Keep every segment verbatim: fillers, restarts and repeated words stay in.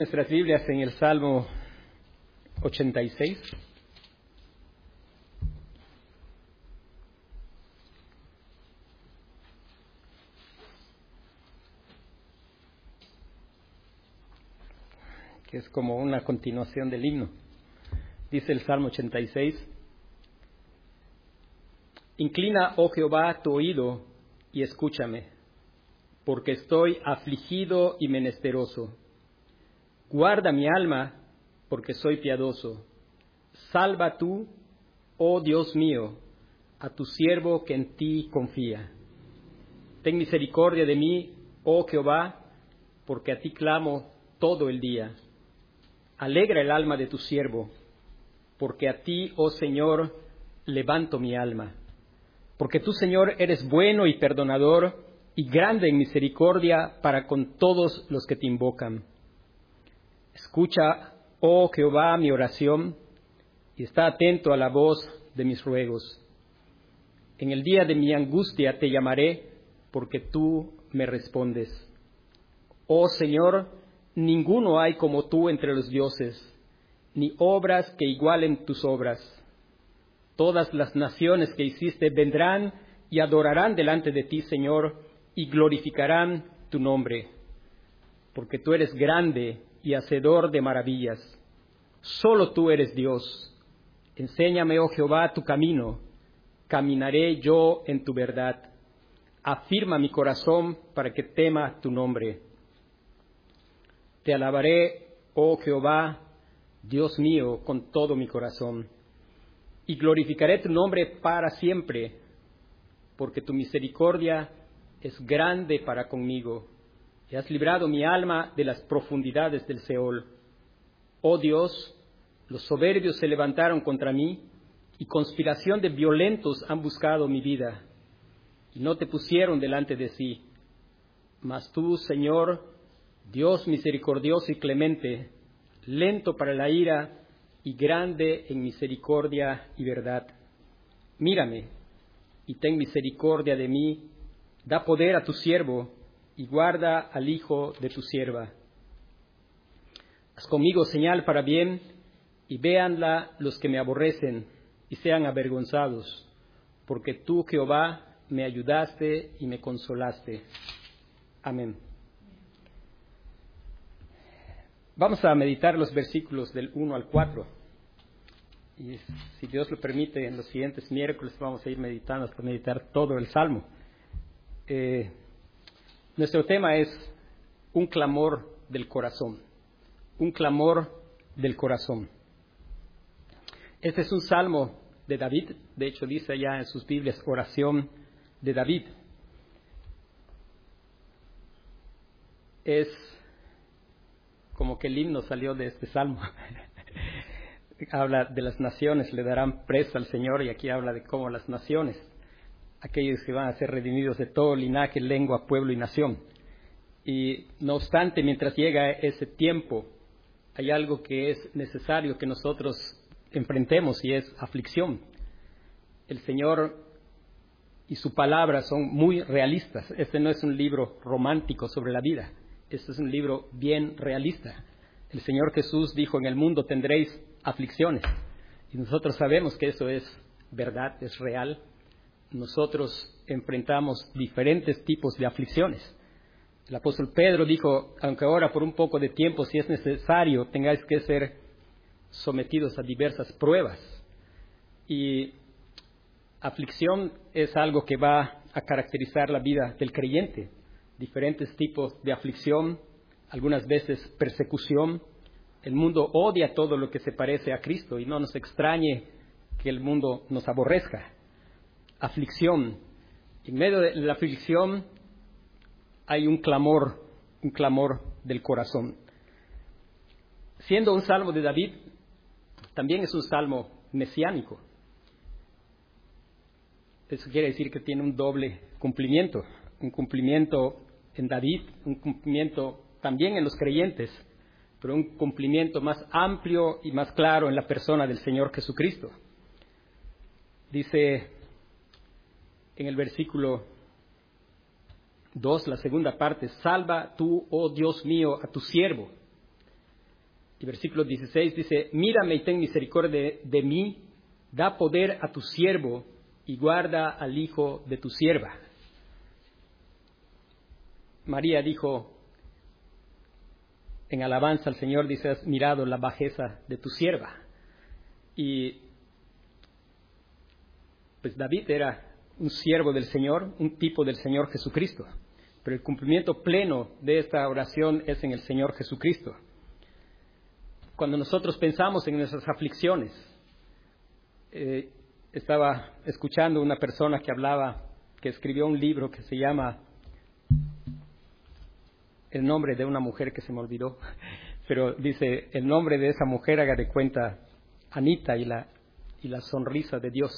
Nuestras Biblias en el Salmo ochenta y seis. Que es como una continuación del himno. Dice el Salmo ochenta y seis: Inclina, oh Jehová, tu oído y escúchame, porque estoy afligido y menesteroso. Guarda mi alma, porque soy piadoso. Salva tú, oh Dios mío, a tu siervo que en ti confía. Ten misericordia de mí, oh Jehová, porque a ti clamo todo el día. Alegra el alma de tu siervo, porque a ti, oh Señor, levanto mi alma. Porque tú, Señor, eres bueno y perdonador, y grande en misericordia para con todos los que te invocan. Escucha, oh Jehová, mi oración, y está atento a la voz de mis ruegos. En el día de mi angustia te llamaré, porque tú me respondes. Oh Señor, ninguno hay como tú entre los dioses, ni obras que igualen tus obras. Todas las naciones que hiciste vendrán y adorarán delante de ti, Señor, y glorificarán tu nombre, porque tú eres grande y hacedor de maravillas. Solo tú eres Dios. Enséñame, oh Jehová, tu camino. Caminaré yo en tu verdad. Afirma mi corazón para que tema tu nombre. Te alabaré, oh Jehová, Dios mío, con todo mi corazón. Y glorificaré tu nombre para siempre, porque tu misericordia es grande para conmigo. Y has librado mi alma de las profundidades del Seol. Oh Dios, los soberbios se levantaron contra mí, y conspiración de violentos han buscado mi vida, y no te pusieron delante de sí. Mas tú, Señor, Dios misericordioso y clemente, lento para la ira y grande en misericordia y verdad. Mírame y ten misericordia de mí, da poder a tu siervo y guarda al hijo de tu sierva. Haz conmigo señal para bien, y véanla los que me aborrecen y sean avergonzados, porque tú, Jehová, me ayudaste y me consolaste. Amén. Vamos a meditar los versículos del uno al cuatro. Y si Dios lo permite, en los siguientes miércoles vamos a ir meditando hasta meditar todo el Salmo. Eh, nuestro tema es un clamor del corazón. Un clamor del corazón. Este es un salmo de David. De hecho, dice allá en sus Biblias, oración de David. Es como que el himno salió de este salmo. Habla de las naciones, le darán presa al Señor, y aquí habla de cómo las naciones, aquellos que van a ser redimidos de todo linaje, lengua, pueblo y nación. Y no obstante, mientras llega ese tiempo, hay algo que es necesario que nosotros enfrentemos, y es aflicción. El Señor y su palabra son muy realistas. Este no es un libro romántico sobre la vida. Este es un libro bien realista. El Señor Jesús dijo: en el mundo tendréis aflicciones. Y nosotros sabemos que eso es verdad, es real. Nosotros enfrentamos diferentes tipos de aflicciones. El apóstol Pedro dijo: aunque ahora por un poco de tiempo, si es necesario, tengáis que ser sometidos a diversas pruebas. Y aflicción es algo que va a caracterizar la vida del creyente. Diferentes tipos de aflicción, algunas veces persecución. El mundo odia todo lo que se parece a Cristo, y no nos extrañe que el mundo nos aborrezca. Aflicción. En medio de la aflicción hay un clamor, un clamor del corazón. Siendo un salmo de David, también es un salmo mesiánico. Eso quiere decir que tiene un doble cumplimiento. Un cumplimiento en David, un cumplimiento también en los creyentes, pero un cumplimiento más amplio y más claro en la persona del Señor Jesucristo. Dice en el versículo dos, la segunda parte: salva tú, oh Dios mío, a tu siervo. Y versículo dieciséis dice, mírame y ten misericordia de, de mí, da poder a tu siervo y guarda al hijo de tu sierva. María dijo, en alabanza al Señor, dice, has mirado la bajeza de tu sierva. Y pues David era un siervo del Señor, un tipo del Señor Jesucristo. Pero el cumplimiento pleno de esta oración es en el Señor Jesucristo. Cuando nosotros pensamos en nuestras aflicciones, eh, estaba escuchando una persona que hablaba, que escribió un libro que se llama, el nombre de una mujer que se me olvidó, pero dice, el nombre de esa mujer, haga de cuenta, Anita y la, y la sonrisa de Dios.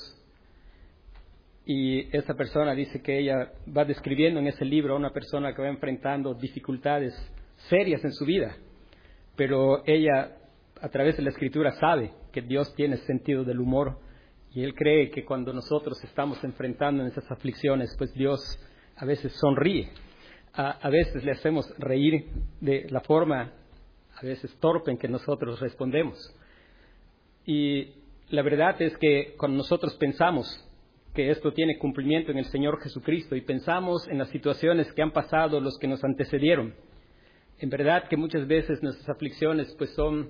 Y esta persona dice que ella va describiendo en ese libro a una persona que va enfrentando dificultades serias en su vida, pero ella, a través de la Escritura, sabe que Dios tiene sentido del humor, y él cree que cuando nosotros estamos enfrentando en esas aflicciones, pues Dios a veces sonríe, a, a veces le hacemos reír de la forma a veces torpe en que nosotros respondemos. Y la verdad es que cuando nosotros pensamos que esto tiene cumplimiento en el Señor Jesucristo y pensamos en las situaciones que han pasado los que nos antecedieron, en verdad que muchas veces nuestras aflicciones pues son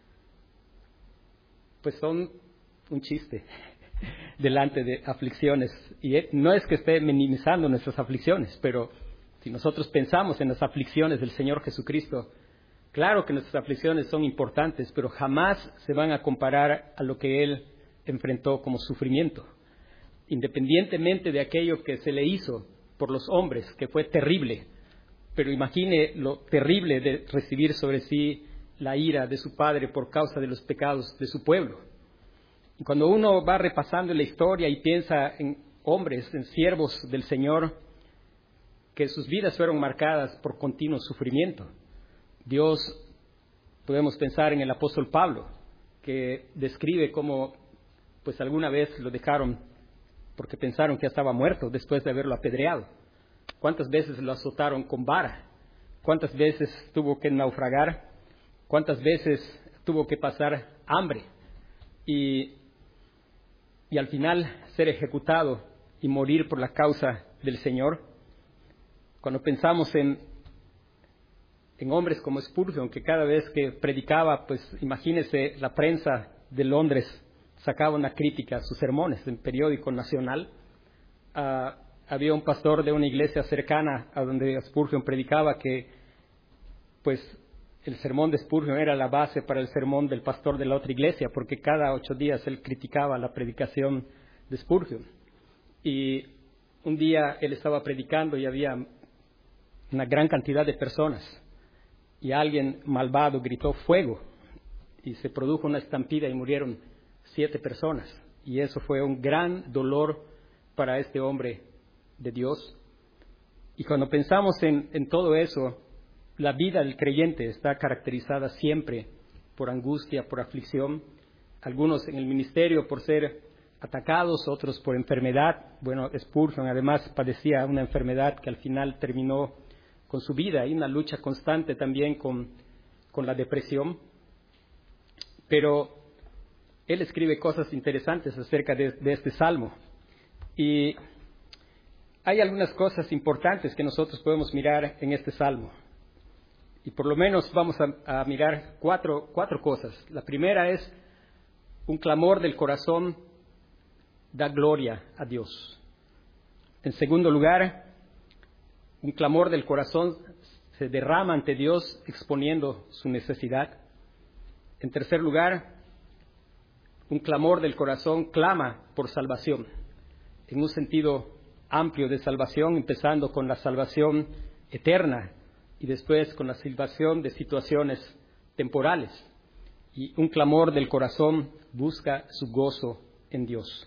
pues son un chiste delante de aflicciones. Y no es que esté minimizando nuestras aflicciones, pero si nosotros pensamos en las aflicciones del Señor Jesucristo, claro que nuestras aflicciones son importantes, pero jamás se van a comparar a lo que Él enfrentó como sufrimiento. Independientemente de aquello que se le hizo por los hombres, que fue terrible, pero imagine lo terrible de recibir sobre sí la ira de su Padre por causa de los pecados de su pueblo. Y cuando uno va repasando la historia y piensa en hombres, en siervos del Señor, que sus vidas fueron marcadas por continuo sufrimiento. Dios, podemos pensar en el apóstol Pablo, que describe cómo pues alguna vez lo dejaron porque pensaron que ya estaba muerto después de haberlo apedreado. ¿Cuántas veces lo azotaron con vara? ¿Cuántas veces tuvo que naufragar? ¿Cuántas veces tuvo que pasar hambre? Y, y al final ser ejecutado y morir por la causa del Señor. Cuando pensamos en, en hombres como Spurgeon, que cada vez que predicaba, pues imagínese, la prensa de Londres sacaba una crítica a sus sermones en periódico nacional. Uh, había un pastor de una iglesia cercana a donde Spurgeon predicaba que pues el sermón de Spurgeon era la base para el sermón del pastor de la otra iglesia, porque cada ocho días él criticaba la predicación de Spurgeon. Y un día él estaba predicando y había una gran cantidad de personas, y alguien malvado gritó fuego, y se produjo una estampida y murieron siete personas, y eso fue un gran dolor para este hombre de Dios. Y cuando pensamos en, en todo eso, la vida del creyente está caracterizada siempre por angustia, por aflicción, algunos en el ministerio por ser atacados, otros por enfermedad. Bueno, Spurgeon además padecía una enfermedad que al final terminó con su vida, y una lucha constante también con, con la depresión. Pero él escribe cosas interesantes acerca de, de este salmo. Y hay algunas cosas importantes que nosotros podemos mirar en este salmo. Y por lo menos vamos a, a mirar cuatro, cuatro cosas. La primera es un clamor del corazón da gloria a Dios. En segundo lugar, un clamor del corazón se derrama ante Dios exponiendo su necesidad. En tercer lugar, un clamor del corazón clama por salvación, en un sentido amplio de salvación, empezando con la salvación eterna y después con la salvación de situaciones temporales. Y un clamor del corazón busca su gozo en Dios.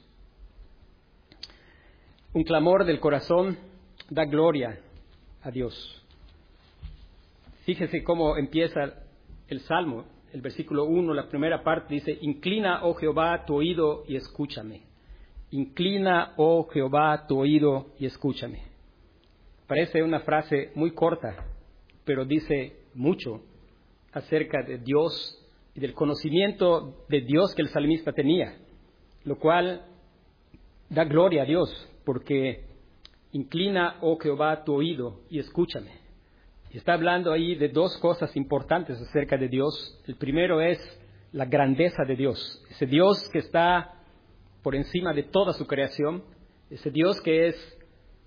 Un clamor del corazón da gloria a Dios. Fíjese cómo empieza el Salmo. El versículo uno, la primera parte dice: Inclina, oh Jehová, tu oído y escúchame. Inclina, oh Jehová, tu oído y escúchame. Parece una frase muy corta, pero dice mucho acerca de Dios y del conocimiento de Dios que el salmista tenía, lo cual da gloria a Dios, porque inclina, oh Jehová, tu oído y escúchame. Y está hablando ahí de dos cosas importantes acerca de Dios. El primero es la grandeza de Dios, ese Dios que está por encima de toda su creación, ese Dios que es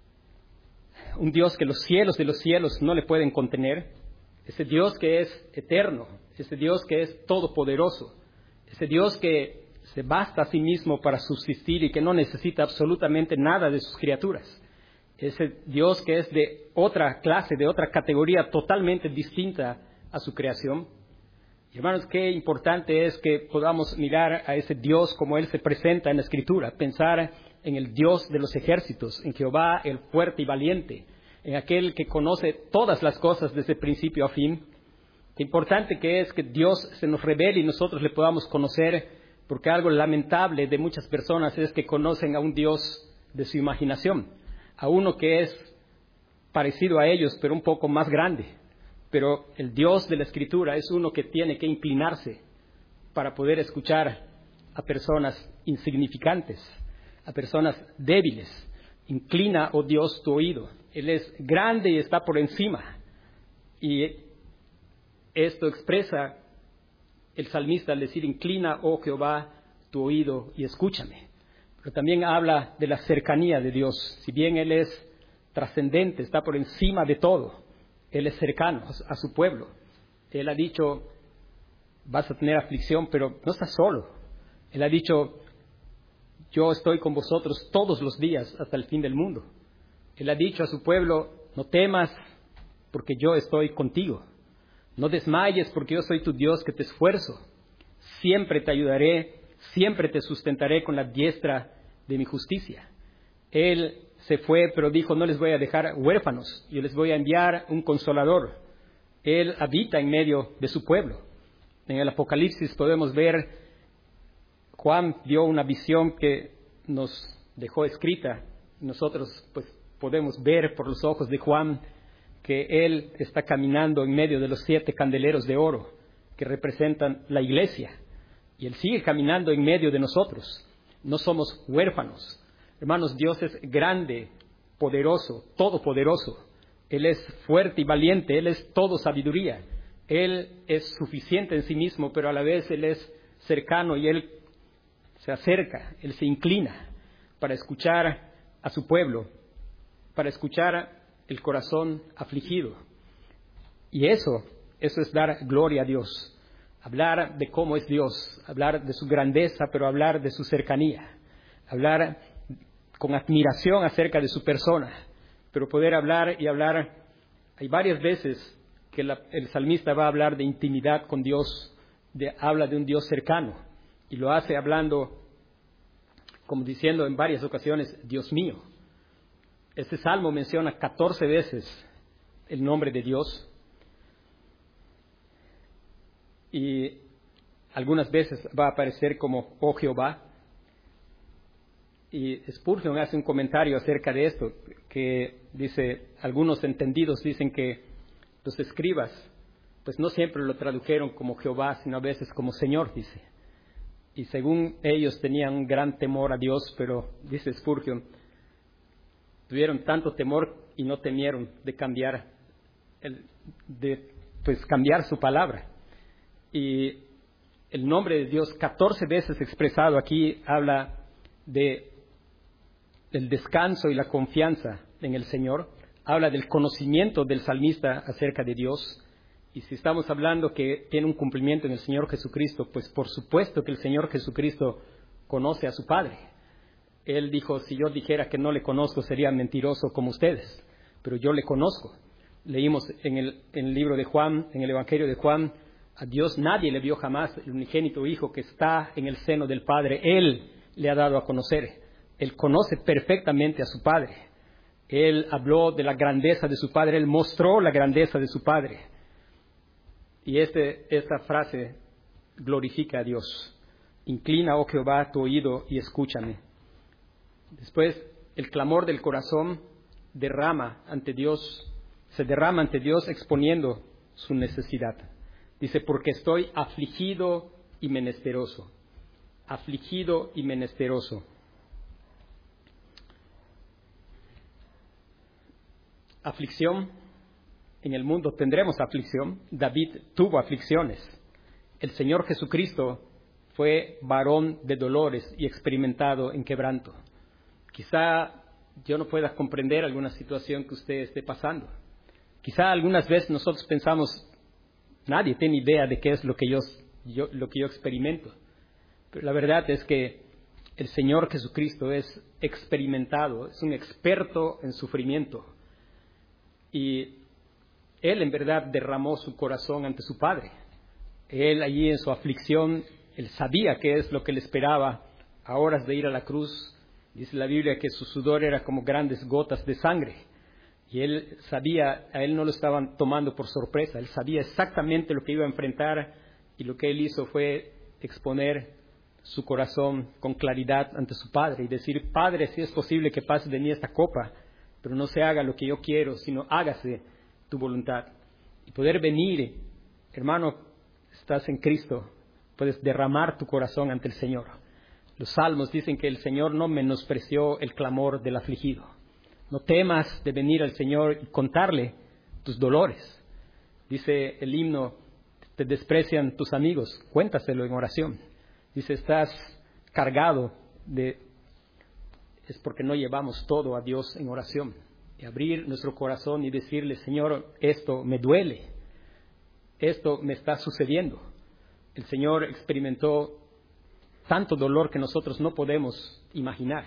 un Dios que los cielos de los cielos no le pueden contener, ese Dios que es eterno, ese Dios que es todopoderoso, ese Dios que se basta a sí mismo para subsistir y que no necesita absolutamente nada de sus criaturas, ese Dios que es de otra clase, de otra categoría totalmente distinta a su creación. Y hermanos, qué importante es que podamos mirar a ese Dios como Él se presenta en la Escritura, pensar en el Dios de los ejércitos, en Jehová el fuerte y valiente, en aquel que conoce todas las cosas desde principio a fin. Qué importante que es que Dios se nos revele y nosotros le podamos conocer, porque algo lamentable de muchas personas es que conocen a un Dios de su imaginación, a uno que es parecido a ellos, pero un poco más grande. Pero el Dios de la Escritura es uno que tiene que inclinarse para poder escuchar a personas insignificantes, a personas débiles. Inclina, oh Dios, tu oído. Él es grande y está por encima. Y esto expresa el salmista al decir, inclina, oh Jehová, tu oído y escúchame. Pero también habla de la cercanía de Dios. Si bien Él es trascendente, está por encima de todo, Él es cercano a su pueblo. Él ha dicho, vas a tener aflicción, pero no estás solo. Él ha dicho, yo estoy con vosotros todos los días hasta el fin del mundo. Él ha dicho a su pueblo, no temas porque yo estoy contigo. No desmayes porque yo soy tu Dios que te esfuerzo. Siempre te ayudaré, siempre te sustentaré con la diestra de mi justicia. Él se fue, pero dijo, no les voy a dejar huérfanos, yo les voy a enviar un consolador. Él habita en medio de su pueblo. En el Apocalipsis podemos ver, Juan dio una visión que nos dejó escrita. Nosotros pues podemos ver por los ojos de Juan que Él está caminando en medio de los siete candeleros de oro que representan la iglesia. Y Él sigue caminando en medio de nosotros. No somos huérfanos. Hermanos, Dios es grande, poderoso, todopoderoso. Él es fuerte y valiente, Él es todo sabiduría. Él es suficiente en sí mismo, pero a la vez Él es cercano y Él se acerca, Él se inclina para escuchar a su pueblo, para escuchar el corazón afligido. Y eso, eso es dar gloria a Dios. Hablar de cómo es Dios, hablar de su grandeza, pero hablar de su cercanía. Hablar con admiración acerca de su persona, pero poder hablar y hablar. Hay varias veces que la, el salmista va a hablar de intimidad con Dios, de, habla de un Dios cercano, y lo hace hablando, como diciendo en varias ocasiones, Dios mío. Este salmo menciona catorce veces el nombre de Dios, y algunas veces va a aparecer como oh Jehová. Y Spurgeon hace un comentario acerca de esto, que dice, algunos entendidos dicen que los escribas, pues no siempre lo tradujeron como Jehová, sino a veces como Señor, dice. Y según ellos tenían un gran temor a Dios, pero, dice Spurgeon, tuvieron tanto temor y no temieron de cambiar, el, de pues cambiar su palabra. Y el nombre de Dios, catorce veces expresado aquí, habla de del descanso y la confianza en el Señor, habla del conocimiento del salmista acerca de Dios. Y si estamos hablando que tiene un cumplimiento en el Señor Jesucristo, pues por supuesto que el Señor Jesucristo conoce a su Padre. Él dijo, si yo dijera que no le conozco sería mentiroso como ustedes, pero yo le conozco. Leímos en el, en el libro de Juan, en el Evangelio de Juan, a Dios nadie le vio jamás, el unigénito Hijo que está en el seno del Padre, Él le ha dado a conocer. Él conoce perfectamente a su Padre. Él habló de la grandeza de su Padre. Él mostró la grandeza de su Padre. Y este, esta frase glorifica a Dios. Inclina, oh Jehová, tu oído y escúchame. Después, el clamor del corazón derrama ante Dios, se derrama ante Dios exponiendo su necesidad. Dice, porque estoy afligido y menesteroso. Afligido y menesteroso. Aflicción. En el mundo tendremos aflicción. David tuvo aflicciones. El Señor Jesucristo fue varón de dolores y experimentado en quebranto. Quizá yo no pueda comprender alguna situación que usted esté pasando. Quizá algunas veces nosotros pensamos, nadie tiene idea de qué es lo que yo, yo, lo que yo experimento. Pero la verdad es que el Señor Jesucristo es experimentado, es un experto en sufrimiento. Y Él en verdad derramó su corazón ante su Padre. Él allí en su aflicción, Él sabía qué es lo que le esperaba a horas de ir a la cruz. Dice la Biblia que su sudor era como grandes gotas de sangre. Y Él sabía, a Él no lo estaban tomando por sorpresa. Él sabía exactamente lo que iba a enfrentar y lo que Él hizo fue exponer su corazón con claridad ante su Padre y decir, Padre, si es posible que pase de mí esta copa, pero no se haga lo que yo quiero, sino hágase tu voluntad. Y poder venir, hermano, estás en Cristo, puedes derramar tu corazón ante el Señor. Los salmos dicen que el Señor no menospreció el clamor del afligido. No temas de venir al Señor y contarle tus dolores. Dice el himno, te desprecian tus amigos, cuéntaselo en oración. Dice, estás cargado de... Es porque no llevamos todo a Dios en oración. Y abrir nuestro corazón y decirle, Señor, esto me duele. Esto me está sucediendo. El Señor experimentó tanto dolor que nosotros no podemos imaginar.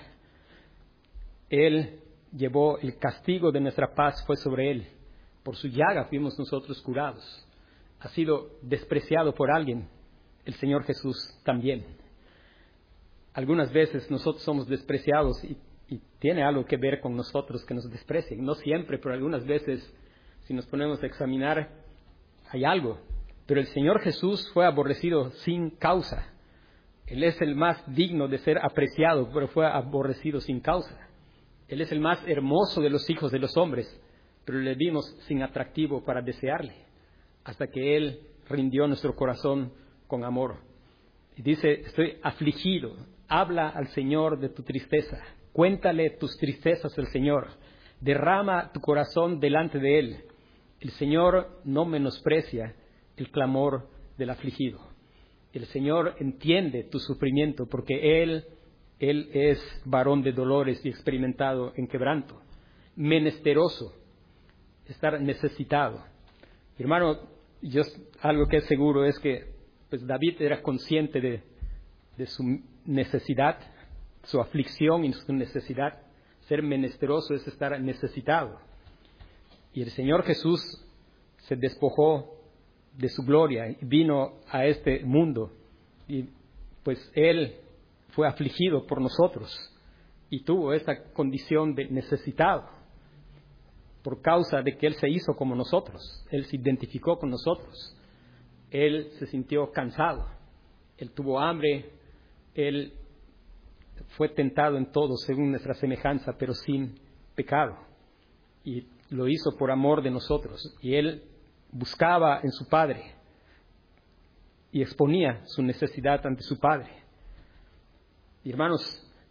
Él llevó el castigo de nuestra paz, fue sobre Él. Por su llaga fuimos nosotros curados. Ha sido despreciado por alguien, el Señor Jesús también. Algunas veces nosotros somos despreciados y, y tiene algo que ver con nosotros que nos desprecien. No siempre, pero algunas veces, si nos ponemos a examinar, hay algo. Pero el Señor Jesús fue aborrecido sin causa. Él es el más digno de ser apreciado, pero fue aborrecido sin causa. Él es el más hermoso de los hijos de los hombres, pero le vimos sin atractivo para desearle, hasta que Él rindió nuestro corazón con amor. Y dice, estoy afligido. Habla al Señor de tu tristeza. Cuéntale tus tristezas al Señor. Derrama tu corazón delante de Él. El Señor no menosprecia el clamor del afligido. El Señor entiende tu sufrimiento porque Él, Él es varón de dolores y experimentado en quebranto. Menesteroso, estar necesitado. Hermano, yo, algo que es seguro es que pues David era consciente de, de su necesidad, su aflicción y su necesidad. Ser menesteroso es estar necesitado. Y el Señor Jesús se despojó de su gloria y vino a este mundo. Y pues Él fue afligido por nosotros y tuvo esta condición de necesitado por causa de que Él se hizo como nosotros. Él se identificó con nosotros. Él se sintió cansado. Él tuvo hambre. Él fue tentado en todo según nuestra semejanza, pero sin pecado. Y lo hizo por amor de nosotros. Y Él buscaba en su Padre y exponía su necesidad ante su Padre. Y hermanos,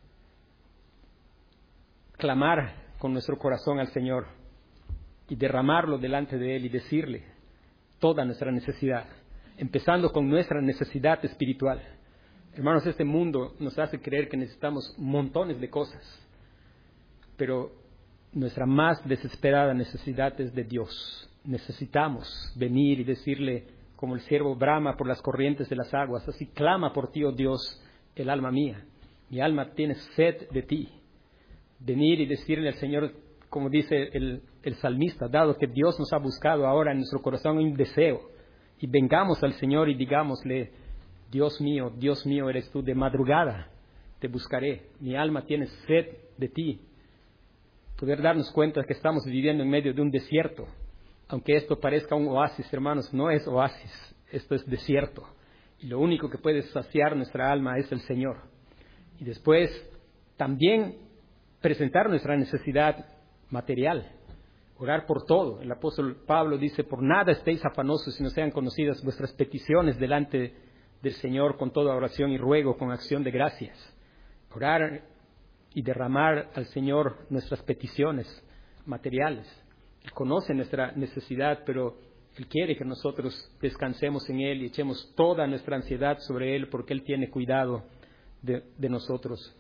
clamar con nuestro corazón al Señor y derramarlo delante de Él y decirle toda nuestra necesidad, empezando con nuestra necesidad espiritual. Hermanos, este mundo nos hace creer que necesitamos montones de cosas, pero nuestra más desesperada necesidad es de Dios. Necesitamos venir y decirle, como el siervo brama por las corrientes de las aguas, así clama por ti, oh Dios, el alma mía. Mi alma tiene sed de ti. Venir y decirle al Señor, como dice el, el salmista, dado que Dios nos ha buscado ahora en nuestro corazón un deseo, y vengamos al Señor y digámosle, Dios mío, Dios mío eres tú, de madrugada te buscaré, mi alma tiene sed de ti. Poder darnos cuenta que estamos viviendo en medio de un desierto. Aunque esto parezca un oasis, hermanos, no es oasis, esto es desierto. Y lo único que puede saciar nuestra alma es el Señor. Y después también presentar nuestra necesidad material. Orar por todo. El apóstol Pablo dice, por nada estéis afanosos, sino sean conocidas vuestras peticiones delante del Señor con toda oración y ruego, con acción de gracias. Orar y derramar al Señor nuestras peticiones materiales. Él conoce nuestra necesidad, pero Él quiere que nosotros descansemos en Él y echemos toda nuestra ansiedad sobre Él, porque Él tiene cuidado de, de nosotros.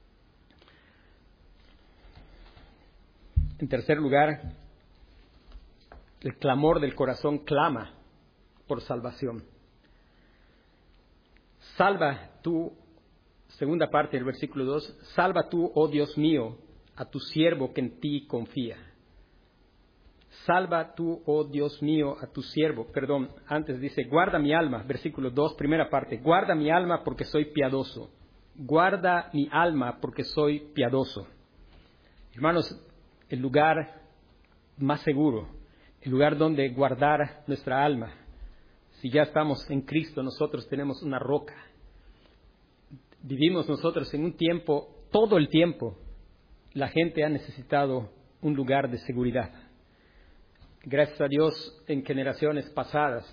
En tercer lugar, el clamor del corazón clama por salvación. Salva tú, segunda parte del versículo dos, salva tú, oh Dios mío, a tu siervo que en ti confía. Salva tú, oh Dios mío, a tu siervo. Perdón, antes dice, guarda mi alma, versículo dos, primera parte. Guarda mi alma porque soy piadoso. Guarda mi alma porque soy piadoso. Hermanos, el lugar más seguro, el lugar donde guardar nuestra alma. Si ya estamos en Cristo, nosotros tenemos una roca. Vivimos nosotros en un tiempo, todo el tiempo, la gente ha necesitado un lugar de seguridad. Gracias a Dios, en generaciones pasadas,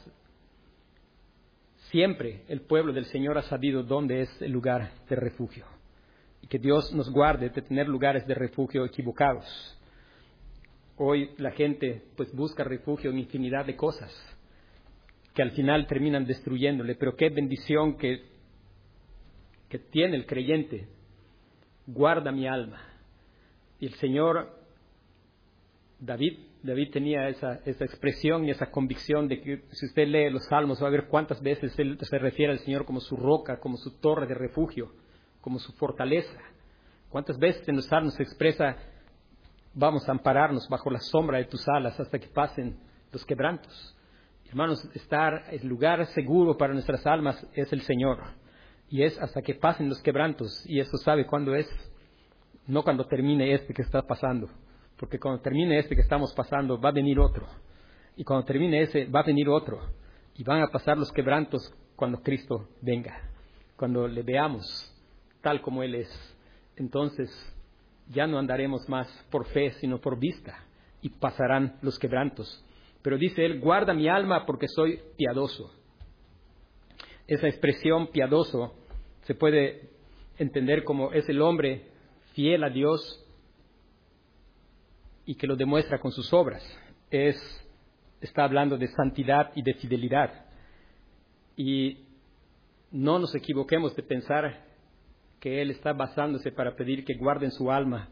siempre el pueblo del Señor ha sabido dónde es el lugar de refugio. Y que Dios nos guarde de tener lugares de refugio equivocados. Hoy la gente pues busca refugio en infinidad de cosas que al final terminan destruyéndole, pero qué bendición que, que tiene el creyente. Guarda mi alma. Y el Señor, David, David tenía esa, esa expresión y esa convicción de que si usted lee los Salmos va a ver cuántas veces él se refiere al Señor como su roca, como su torre de refugio, como su fortaleza. Cuántas veces en los Salmos se expresa, vamos a ampararnos bajo la sombra de tus alas hasta que pasen los quebrantos. Hermanos, estar, el lugar seguro para nuestras almas es el Señor. Y es hasta que pasen los quebrantos. Y eso sabe cuándo es. No cuando termine este que está pasando. Porque cuando termine este que estamos pasando, va a venir otro. Y cuando termine ese, va a venir otro. Y van a pasar los quebrantos cuando Cristo venga. Cuando le veamos tal como Él es. Entonces, ya no andaremos más por fe, sino por vista. Y pasarán los quebrantos. Pero dice Él, guarda mi alma porque soy piadoso. Esa expresión piadoso se puede entender como es el hombre fiel a Dios y que lo demuestra con sus obras. Es, está hablando de santidad y de fidelidad. Y no nos equivoquemos de pensar que Él está basándose para pedir que guarden su alma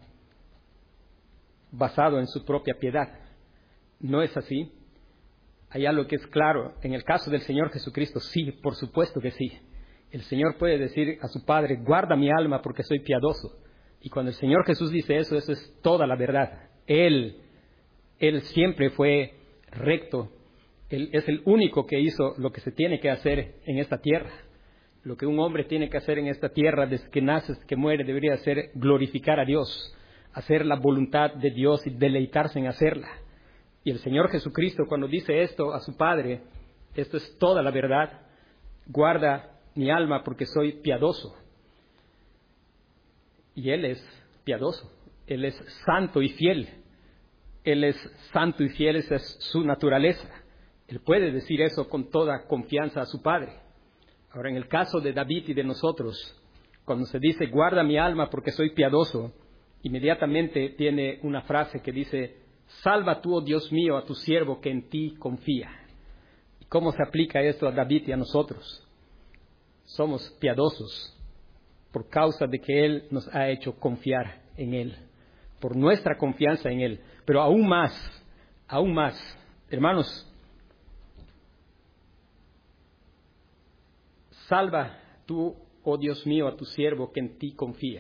basado en su propia piedad. No es así. Hay algo que es claro. En el caso del Señor Jesucristo, sí, por supuesto que sí. El Señor puede decir a su Padre, guarda mi alma porque soy piadoso. Y cuando el Señor Jesús dice eso, eso es toda la verdad. Él, Él siempre fue recto. Él es el único que hizo lo que se tiene que hacer en esta tierra. Lo que un hombre tiene que hacer en esta tierra desde que nace, desde que muere, debería ser glorificar a Dios, hacer la voluntad de Dios y deleitarse en hacerla. Y el Señor Jesucristo, cuando dice esto a su Padre, esto es toda la verdad, guarda mi alma porque soy piadoso. Y Él es piadoso, Él es santo y fiel. Él es santo y fiel, esa es su naturaleza. Él puede decir eso con toda confianza a su Padre. Ahora, en el caso de David y de nosotros, cuando se dice, guarda mi alma porque soy piadoso, inmediatamente tiene una frase que dice, salva tú, oh Dios mío, a tu siervo que en ti confía. ¿Y cómo se aplica esto a David y a nosotros? Somos piadosos por causa de que Él nos ha hecho confiar en Él, por nuestra confianza en Él. Pero aún más, aún más, hermanos, salva tú, oh Dios mío, a tu siervo que en ti confía.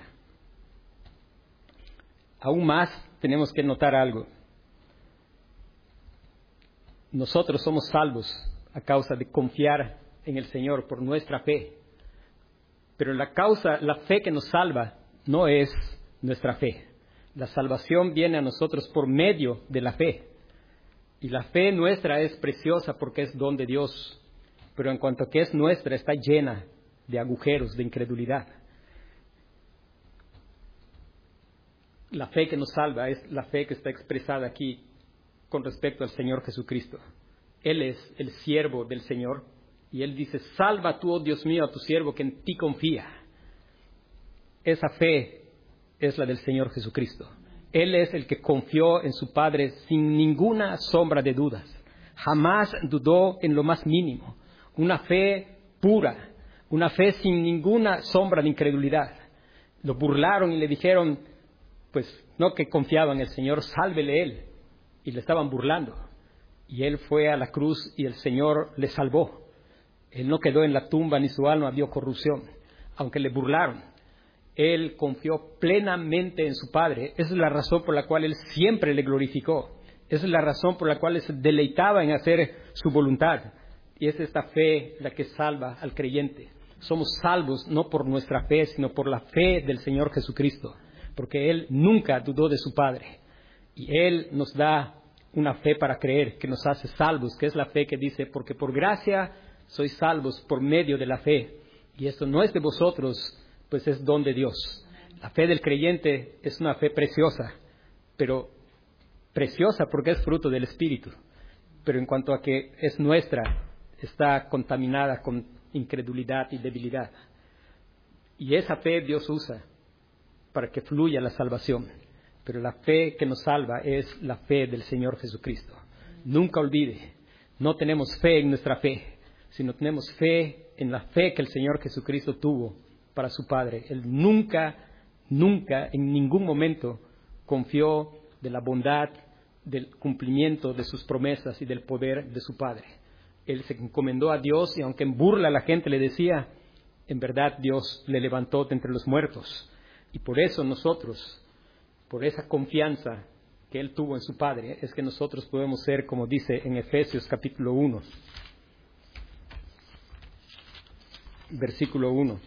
Aún más tenemos que notar algo. Nosotros somos salvos a causa de confiar en el Señor por nuestra fe. Pero la causa, la fe que nos salva no es nuestra fe. La salvación viene a nosotros por medio de la fe. Y la fe nuestra es preciosa porque es don de Dios. Pero en cuanto que es nuestra, está llena de agujeros, de incredulidad. La fe que nos salva es la fe que está expresada aquí con respecto al Señor Jesucristo. Él es el siervo del Señor y Él dice, salva tú, oh Dios mío, a tu siervo que en ti confía. Esa fe es la del Señor Jesucristo. Él es el que confió en su Padre sin ninguna sombra de dudas. Jamás dudó en lo más mínimo. Una fe pura, una fe sin ninguna sombra de incredulidad. Lo burlaron y le dijeron, pues no que confiaba en el Señor, sálvele Él. Y le estaban burlando. Y Él fue a la cruz y el Señor le salvó. Él no quedó en la tumba ni su alma vio corrupción, aunque le burlaron. Él confió plenamente en su Padre. Esa es la razón por la cual Él siempre le glorificó. Esa es la razón por la cual Él se deleitaba en hacer su voluntad. Y es esta fe la que salva al creyente. Somos salvos no por nuestra fe, sino por la fe del Señor Jesucristo. Porque Él nunca dudó de su Padre. Y Él nos da una fe para creer, que nos hace salvos, que es la fe que dice, porque por gracia sois salvos por medio de la fe. Y esto no es de vosotros, pues es don de Dios. La fe del creyente es una fe preciosa, pero preciosa porque es fruto del Espíritu. Pero en cuanto a que es nuestra, está contaminada con incredulidad y debilidad. Y esa fe Dios usa para que fluya la salvación. Pero la fe que nos salva es la fe del Señor Jesucristo. Nunca olvide, no tenemos fe en nuestra fe, sino tenemos fe en la fe que el Señor Jesucristo tuvo para su Padre. Él nunca, nunca, en ningún momento confió de la bondad, del cumplimiento de sus promesas y del poder de su Padre. Él se encomendó a Dios y aunque en burla la gente le decía, en verdad Dios le levantó de entre los muertos. Y por eso nosotros, por esa confianza que Él tuvo en su Padre, es que nosotros podemos ser, como dice en Efesios capítulo uno, versículo uno.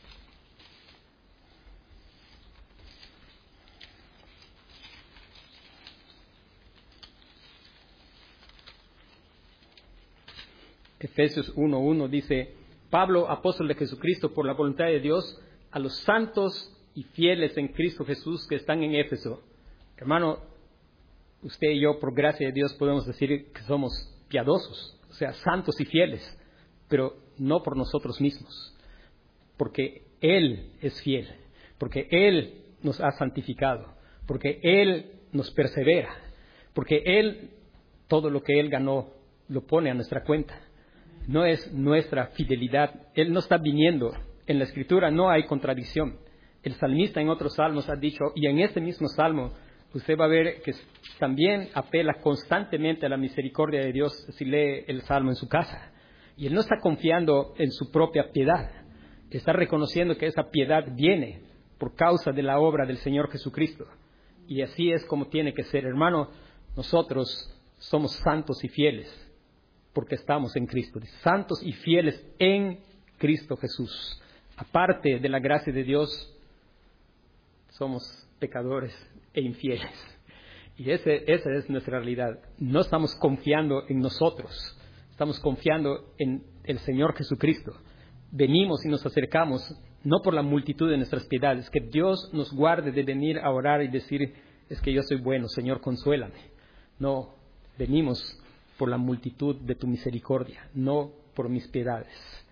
Efesios uno uno dice, Pablo, apóstol de Jesucristo, por la voluntad de Dios, a los santos y fieles en Cristo Jesús que están en Éfeso. Hermano, usted y yo, por gracia de Dios, podemos decir que somos piadosos, o sea, santos y fieles, pero no por nosotros mismos, porque Él es fiel, porque Él nos ha santificado, porque Él nos persevera, porque Él, todo lo que Él ganó, lo pone a nuestra cuenta. No es nuestra fidelidad. Él no está viniendo. En la Escritura no hay contradicción. El salmista en otros salmos ha dicho, y en este mismo salmo, usted va a ver que también apela constantemente a la misericordia de Dios si lee el salmo en su casa. Y él no está confiando en su propia piedad. Está reconociendo que esa piedad viene por causa de la obra del Señor Jesucristo. Y así es como tiene que ser. Hermano, nosotros somos santos y fieles porque estamos en Cristo. Santos y fieles en Cristo Jesús. Aparte de la gracia de Dios, somos pecadores e infieles. Y ese, esa es nuestra realidad. No estamos confiando en nosotros, estamos confiando en el Señor Jesucristo. Venimos y nos acercamos, no por la multitud de nuestras piedades, que Dios nos guarde de venir a orar y decir, es que yo soy bueno, Señor, consuélame. No, venimos por la multitud de tu misericordia, no por mis piedades.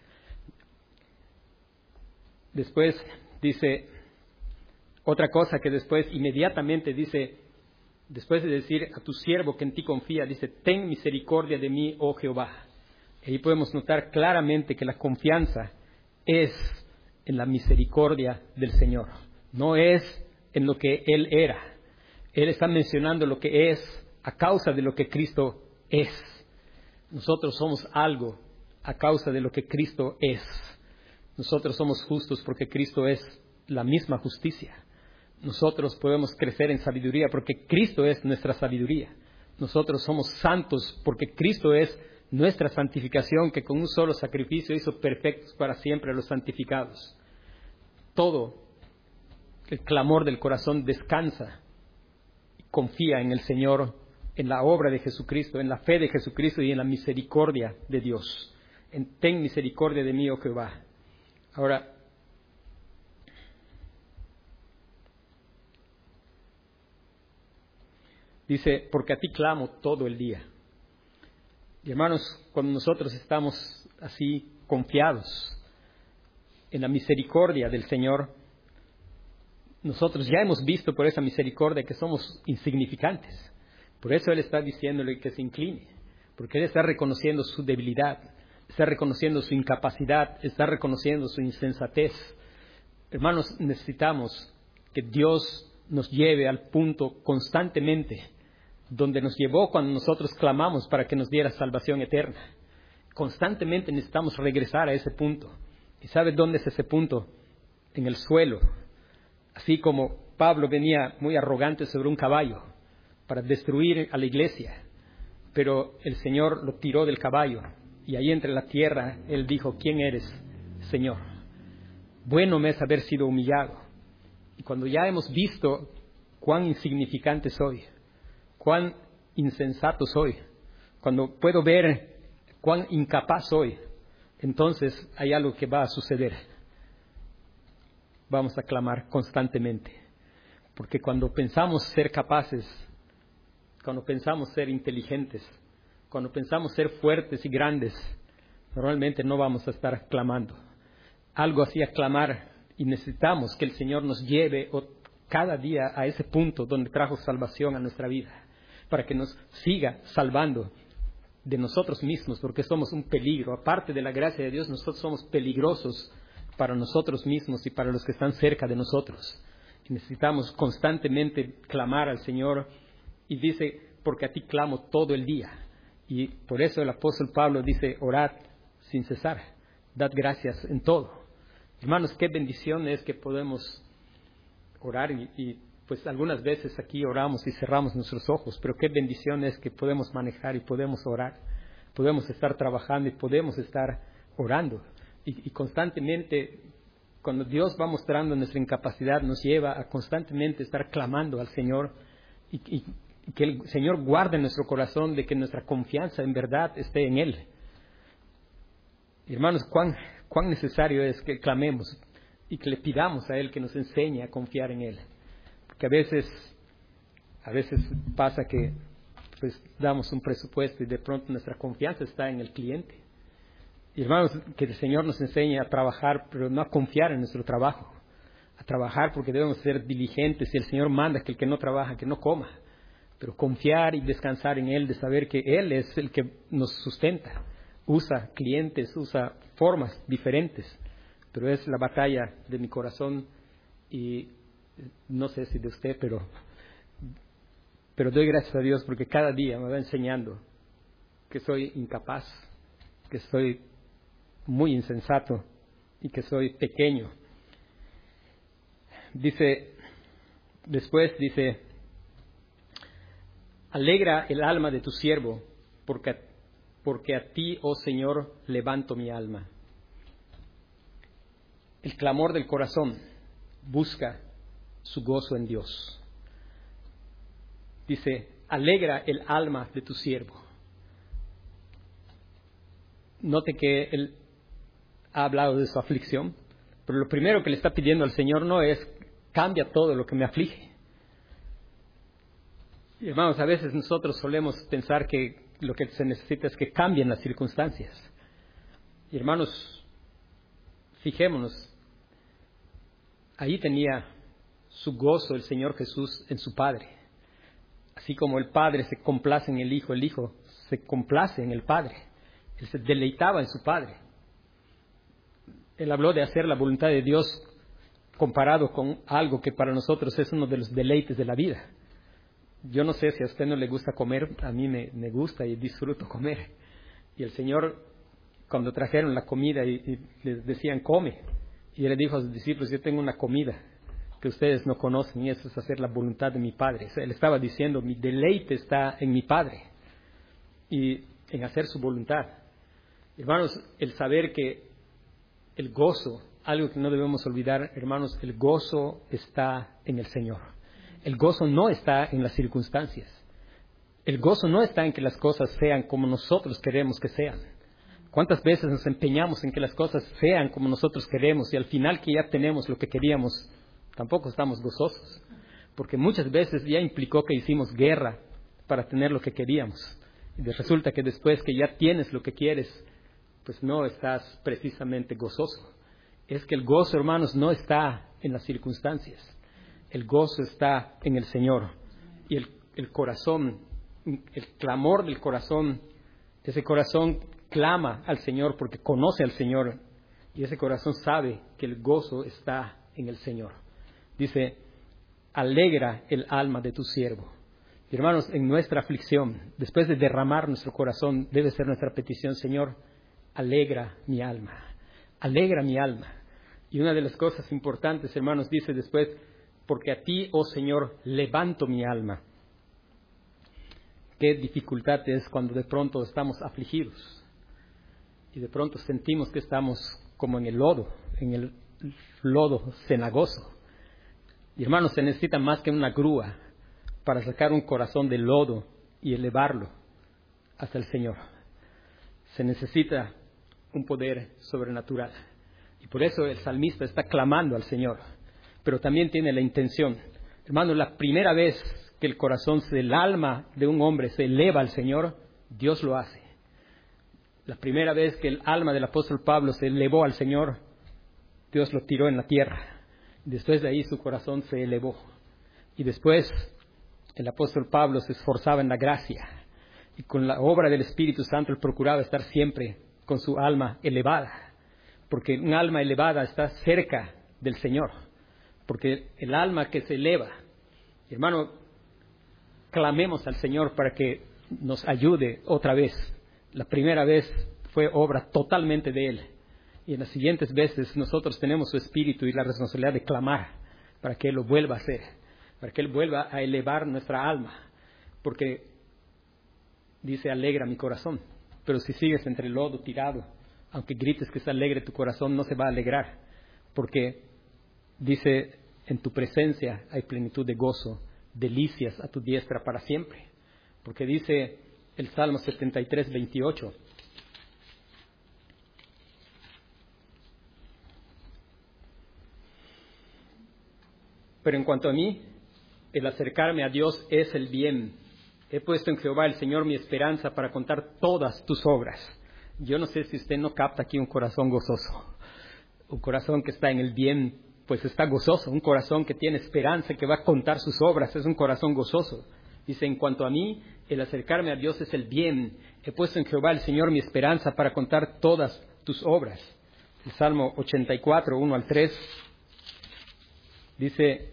Después dice otra cosa que después inmediatamente dice, después de decir a tu siervo que en ti confía, dice, ten misericordia de mí, oh Jehová. Ahí podemos notar claramente que la confianza es en la misericordia del Señor, no es en lo que Él era. Él está mencionando lo que es a causa de lo que Cristo es. Nosotros somos algo a causa de lo que Cristo es. Nosotros somos justos porque Cristo es la misma justicia. Nosotros podemos crecer en sabiduría porque Cristo es nuestra sabiduría. Nosotros somos santos porque Cristo es nuestra santificación, que con un solo sacrificio hizo perfectos para siempre a los santificados. Todo el clamor del corazón descansa y confía en el Señor, en la obra de Jesucristo, en la fe de Jesucristo y en la misericordia de Dios. En, ten misericordia de mí, oh Jehová. Ahora, Dice, porque a ti clamo todo el día. Y hermanos, cuando nosotros estamos así confiados en la misericordia del Señor, nosotros ya hemos visto por esa misericordia que somos insignificantes. Por eso Él está diciéndole que se incline, porque Él está reconociendo su debilidad, está reconociendo su incapacidad, está reconociendo su insensatez. Hermanos, necesitamos que Dios nos lleve al punto constantemente donde nos llevó cuando nosotros clamamos para que nos diera salvación eterna. Constantemente necesitamos regresar a ese punto. ¿Y sabe dónde es ese punto? En el suelo. Así como Pablo venía muy arrogante sobre un caballo para destruir a la iglesia, pero el Señor lo tiró del caballo y ahí entre la tierra Él dijo, ¿quién eres, Señor? Bueno me es haber sido humillado. Y cuando ya hemos visto cuán insignificante soy, cuán insensato soy, cuando puedo ver cuán incapaz soy, entonces hay algo que va a suceder. Vamos a clamar constantemente. Porque cuando pensamos ser capaces, cuando pensamos ser inteligentes, cuando pensamos ser fuertes y grandes, normalmente no vamos a estar clamando. Algo así a clamar, y necesitamos que el Señor nos lleve cada día a ese punto donde trajo salvación a nuestra vida, para que nos siga salvando de nosotros mismos, porque somos un peligro. Aparte de la gracia de Dios, nosotros somos peligrosos para nosotros mismos y para los que están cerca de nosotros. Y necesitamos constantemente clamar al Señor, y dice, porque a ti clamo todo el día. Y por eso el apóstol Pablo dice, orad sin cesar, dad gracias en todo. Hermanos, qué bendición es que podemos orar y, y pues algunas veces aquí oramos y cerramos nuestros ojos, pero qué bendición es que podemos manejar y podemos orar, podemos estar trabajando y podemos estar orando. Y, y constantemente, cuando Dios va mostrando nuestra incapacidad, nos lleva a constantemente estar clamando al Señor, y, y, y que el Señor guarde nuestro corazón de que nuestra confianza en verdad esté en Él. Y hermanos, cuán, cuán necesario es que clamemos y que le pidamos a Él que nos enseñe a confiar en Él. Porque a veces, a veces pasa que pues damos un presupuesto y de pronto nuestra confianza está en el cliente. Y hermanos, que el Señor nos enseñe a trabajar, pero no a confiar en nuestro trabajo. A trabajar porque debemos ser diligentes, y el Señor manda que el que no trabaja, que no coma. Pero confiar y descansar en Él, de saber que Él es el que nos sustenta. Usa clientes, usa formas diferentes, pero es la batalla de mi corazón, y no sé si de usted, pero, pero doy gracias a Dios porque cada día me va enseñando que soy incapaz, que soy muy insensato y que soy pequeño. Dice, después dice, alegra el alma de tu siervo, porque, porque a ti, oh Señor, levanto mi alma. El clamor del corazón busca su gozo en Dios. Dice, alegra el alma de tu siervo. Note que él ha hablado de su aflicción, pero lo primero que le está pidiendo al Señor no es, cambia todo lo que me aflige. Y hermanos, a veces nosotros solemos pensar que lo que se necesita es que cambien las circunstancias. Y hermanos, fijémonos, ahí tenía su gozo el Señor Jesús en su Padre. Así como el Padre se complace en el Hijo, el Hijo se complace en el Padre. Él se deleitaba en su Padre. Él habló de hacer la voluntad de Dios comparado con algo que para nosotros es uno de los deleites de la vida. Yo no sé si a usted no le gusta comer, a mí me, me gusta y disfruto comer. Y el Señor, cuando trajeron la comida y, y les decían, come, y Él le dijo a sus discípulos, yo tengo una comida que ustedes no conocen, y eso es hacer la voluntad de mi Padre. O sea, Él estaba diciendo, mi deleite está en mi Padre y en hacer su voluntad. Hermanos, el saber que el gozo, algo que no debemos olvidar, hermanos, el gozo está en el Señor. El gozo no está en las circunstancias. El gozo no está en que las cosas sean como nosotros queremos que sean. ¿Cuántas veces nos empeñamos en que las cosas sean como nosotros queremos y al final que ya tenemos lo que queríamos, tampoco estamos gozosos? Porque muchas veces ya implicó que hicimos guerra para tener lo que queríamos. Y resulta que después que ya tienes lo que quieres, pues no estás precisamente gozoso. Es que el gozo, hermanos, no está en las circunstancias. El gozo está en el Señor. Y el, el corazón, el clamor del corazón, ese corazón clama al Señor porque conoce al Señor. Y ese corazón sabe que el gozo está en el Señor. Dice, alegra el alma de tu siervo. Y hermanos, en nuestra aflicción, después de derramar nuestro corazón, debe ser nuestra petición, Señor, alegra mi alma, alegra mi alma. Y una de las cosas importantes, hermanos, dice después, porque a ti, oh Señor, levanto mi alma. Qué dificultad es cuando de pronto estamos afligidos y de pronto sentimos que estamos como en el lodo, en el lodo cenagoso. Y hermanos, se necesita más que una grúa para sacar un corazón de lodo y elevarlo hasta el Señor. Se necesita un poder sobrenatural. Y por eso el salmista está clamando al Señor. Pero también tiene la intención. Hermanos, la primera vez que el corazón, el alma de un hombre se eleva al Señor, Dios lo hace. La primera vez que el alma del apóstol Pablo se elevó al Señor, Dios lo tiró en la tierra. Después de ahí su corazón se elevó. Y después el apóstol Pablo se esforzaba en la gracia. Y con la obra del Espíritu Santo él procuraba estar siempre con su alma elevada. Porque un alma elevada está cerca del Señor. Porque el alma que se eleva, hermano, clamemos al Señor para que nos ayude otra vez. La primera vez fue obra totalmente de Él. Y en las siguientes veces nosotros tenemos su espíritu y la responsabilidad de clamar para que Él lo vuelva a hacer, para que Él vuelva a elevar nuestra alma. Porque dice, alegra mi corazón. Pero si sigues entre el lodo tirado, aunque grites que se alegre tu corazón, no se va a alegrar. Porque dice, en tu presencia hay plenitud de gozo, delicias a tu diestra para siempre. Porque dice el Salmo setenta y tres, veintiocho. Pero en cuanto a mí, el acercarme a Dios es el bien. He puesto en Jehová el Señor mi esperanza para contar todas tus obras. Yo no sé si usted no capta aquí un corazón gozoso. Un corazón que está en el bien, pues está gozoso. Un corazón que tiene esperanza, que va a contar sus obras, es un corazón gozoso. Dice, en cuanto a mí, el acercarme a Dios es el bien. He puesto en Jehová el Señor mi esperanza para contar todas tus obras. El Salmo ochenta y cuatro, uno al tres. Dice,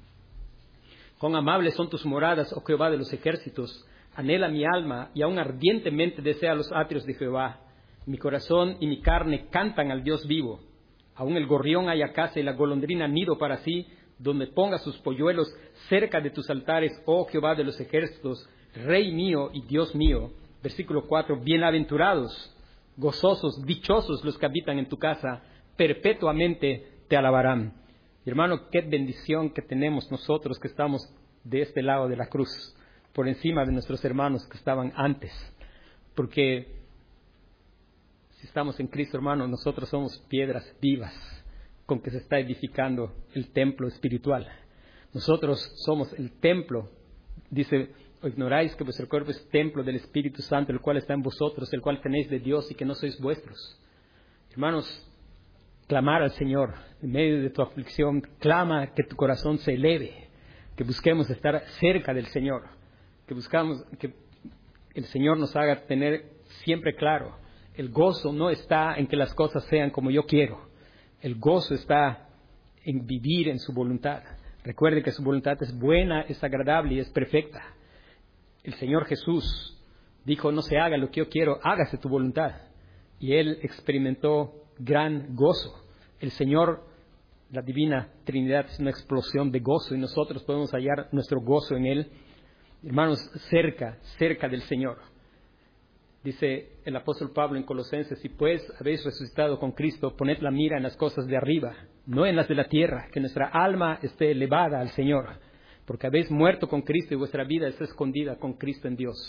cuán amables son tus moradas, oh Jehová de los ejércitos. Anhela mi alma y aún ardientemente desea los atrios de Jehová. Mi corazón y mi carne cantan al Dios vivo. Aún el gorrión haya casa y la golondrina nido para sí, donde ponga sus polluelos cerca de tus altares, oh Jehová de los ejércitos, Rey mío y Dios mío. Versículo cuatro, bienaventurados, gozosos, dichosos los que habitan en tu casa, perpetuamente te alabarán. Y hermano, qué bendición que tenemos nosotros que estamos de este lado de la cruz, por encima de nuestros hermanos que estaban antes. Porque si estamos en Cristo, hermano, nosotros somos piedras vivas con que se está edificando el templo espiritual. Nosotros somos el templo. Dice, ¿o ignoráis que vuestro cuerpo es templo del Espíritu Santo, el cual está en vosotros, el cual tenéis de Dios y que no sois vuestros? Hermanos, clamar al Señor en medio de tu aflicción, clama que tu corazón se eleve, que busquemos estar cerca del Señor, que buscamos que el Señor nos haga tener siempre claro, el gozo no está en que las cosas sean como yo quiero, el gozo está en vivir en su voluntad. Recuerde que su voluntad es buena, es agradable y es perfecta. El Señor Jesús dijo, no se haga lo que yo quiero, hágase tu voluntad. Y Él experimentó gran gozo. El Señor, la Divina Trinidad, es una explosión de gozo y nosotros podemos hallar nuestro gozo en Él. Hermanos, cerca, cerca del Señor. Dice el apóstol Pablo en Colosenses, si pues habéis resucitado con Cristo, poned la mira en las cosas de arriba, no en las de la tierra, que nuestra alma esté elevada al Señor, porque habéis muerto con Cristo y vuestra vida está escondida con Cristo en Dios.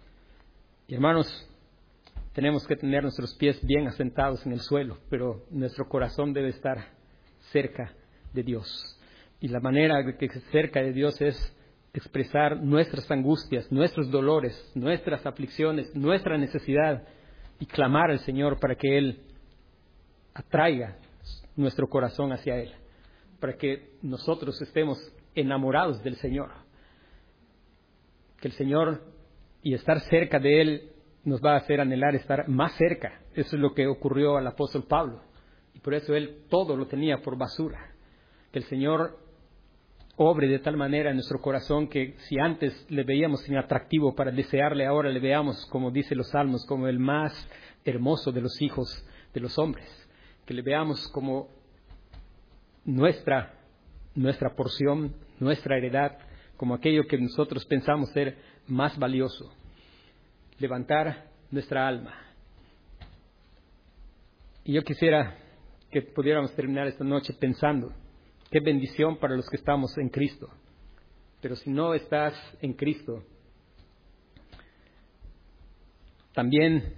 Y hermanos, tenemos que tener nuestros pies bien asentados en el suelo, pero nuestro corazón debe estar cerca de Dios. Y la manera de que cerca de Dios es expresar nuestras angustias, nuestros dolores, nuestras aflicciones, nuestra necesidad y clamar al Señor para que Él atraiga nuestro corazón hacia Él, para que nosotros estemos enamorados del Señor. Que el Señor y estar cerca de Él nos va a hacer anhelar estar más cerca. Eso es lo que ocurrió al apóstol Pablo. Y por eso él todo lo tenía por basura. Que el Señor obre de tal manera en nuestro corazón que si antes le veíamos inatractivo para desearle, ahora le veamos, como dice los Salmos, como el más hermoso de los hijos de los hombres. Que le veamos como nuestra, nuestra porción, nuestra heredad, como aquello que nosotros pensamos ser más valioso. Levantar nuestra alma. Y yo quisiera que pudiéramos terminar esta noche pensando, qué bendición para los que estamos en Cristo. Pero si no estás en Cristo, también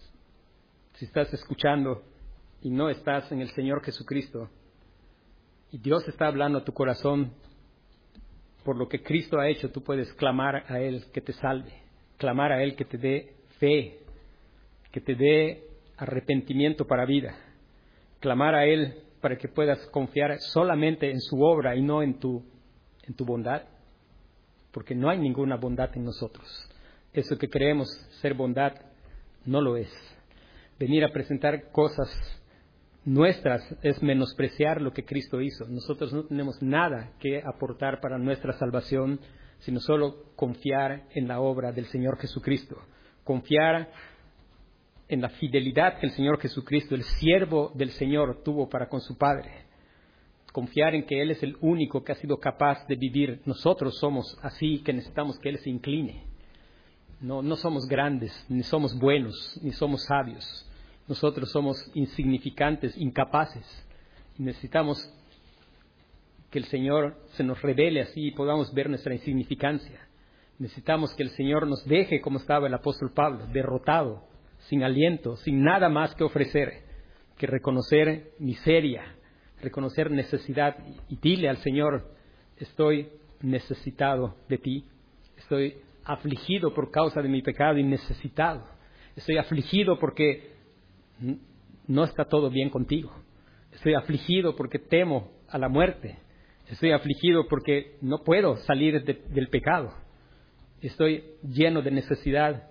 si estás escuchando y no estás en el Señor Jesucristo, y Dios está hablando a tu corazón, por lo que Cristo ha hecho, tú puedes clamar a Él que te salve, clamar a Él que te dé fe, que te dé arrepentimiento para vida, clamar a Él para que puedas confiar solamente en su obra y no en tu, en tu bondad, porque no hay ninguna bondad en nosotros. Eso que creemos ser bondad no lo es. Venir a presentar cosas nuestras es menospreciar lo que Cristo hizo. Nosotros no tenemos nada que aportar para nuestra salvación, sino solo confiar en la obra del Señor Jesucristo. Confiar en la fidelidad que el Señor Jesucristo, el siervo del Señor, tuvo para con su Padre. Confiar en que Él es el único que ha sido capaz de vivir. Nosotros somos así, que necesitamos que Él se incline. No, no somos grandes, ni somos buenos, ni somos sabios. Nosotros somos insignificantes, incapaces. Y necesitamos que el Señor se nos revele así y podamos ver nuestra insignificancia. Necesitamos que el Señor nos deje como estaba el apóstol Pablo, derrotado, sin aliento, sin nada más que ofrecer, que reconocer miseria, reconocer necesidad. Y dile al Señor, estoy necesitado de ti, estoy afligido por causa de mi pecado y necesitado. Estoy afligido porque no está todo bien contigo. Estoy afligido porque temo a la muerte. Estoy afligido porque no puedo salir de, del pecado. Estoy lleno de necesidad,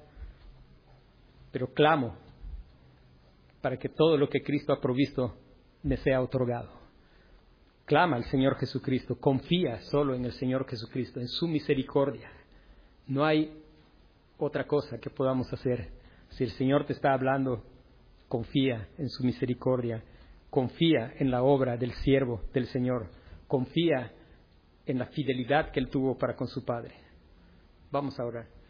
pero clamo para que todo lo que Cristo ha provisto me sea otorgado. Clama al Señor Jesucristo, confía solo en el Señor Jesucristo, en su misericordia. No hay otra cosa que podamos hacer. Si el Señor te está hablando, confía en su misericordia, confía en la obra del siervo del Señor, confía en la fidelidad que Él tuvo para con su Padre. Vamos a orar.